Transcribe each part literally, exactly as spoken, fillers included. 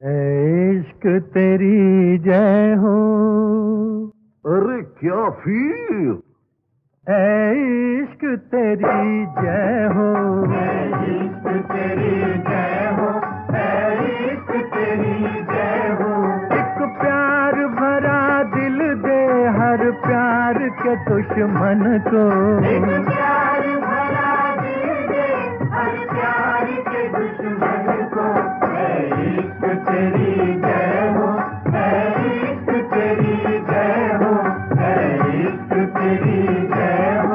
इश्क तेरी जय हो। अरे क्या फिर? इश्क तेरी जय हो। इश्क तेरी जय हो। इश्क तेरी जय हो। एक प्यार भरा दिल दे हर प्यार के दुश्मन को। एक प्यार भरा दिल दे हर प्यार के दुश्मन को। इश्क तेरी जय हो। इश्क तेरी जय हो। इश्क तेरी जय हो।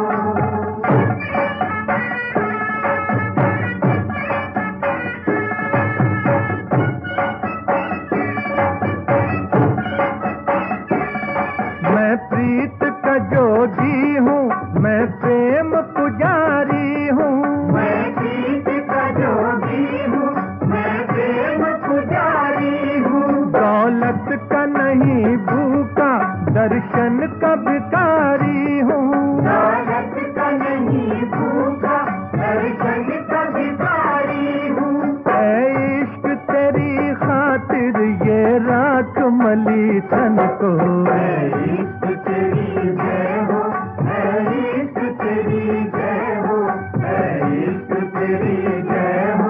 मैं प्रीत का जोगी हूँ, मैं प्रेम पुजारी हूँ। मैं प्रीत का जोगी हूँ, मैं प्रेम पुजारी हूँ। दौलत का नहीं भूखा, दर्शन का भिखारी हूँ। दौलत का नहीं भूखा, दर्शन का भिखारी हूँ। ऐ इश्क तेरी खातिर ये राख मली तन को। इश्क तेरी जय हो। इश्क तेरी जय हो। इश्क तेरी जय हो।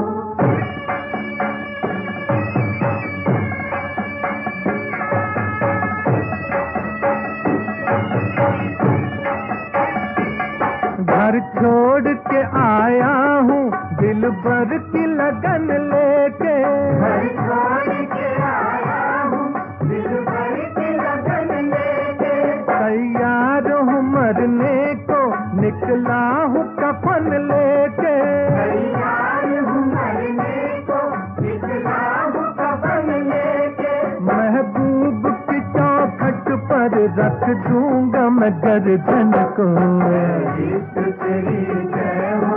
घर छोड़ के आया हूँ दिल भर की लगन लेके। घर छोड़ के आया हूँ दिल भर की लगन लेके। तैयार हूँ मरने को, निकला हूँ कफन लेके। तैयार हूँ मरने को, निकला हूँ कफन लेके। महबूब की चौखट पर रख दूंगा मैं गर्दन को। इश्क तेरी जय हो।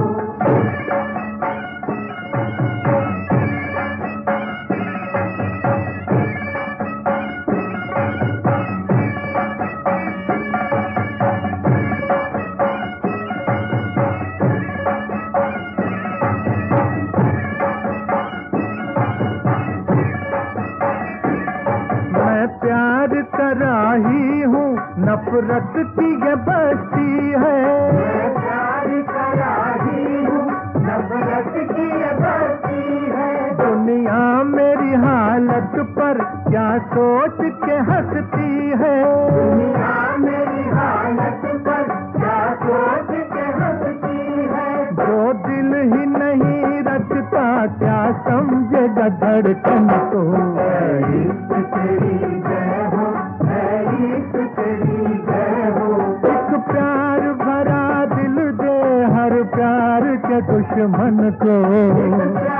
मैं प्यार कराही हूँ, नफरत की ये बस्ती है। मैं प्यार कराही हूँ, नफरत की ये बस्ती है। दुनिया मेरी हालत पर क्या सोच के हंसती है। दुनिया मेरी हालत पर क्या सोच के हंसती है। जो दिल ही नहीं रखता क्या समझेगा धड़कन को। इश्क तेरी जय हो। इश्क तेरी जय हो। एक प्यार भरा दिल दे हर प्यार के दुश्मन को।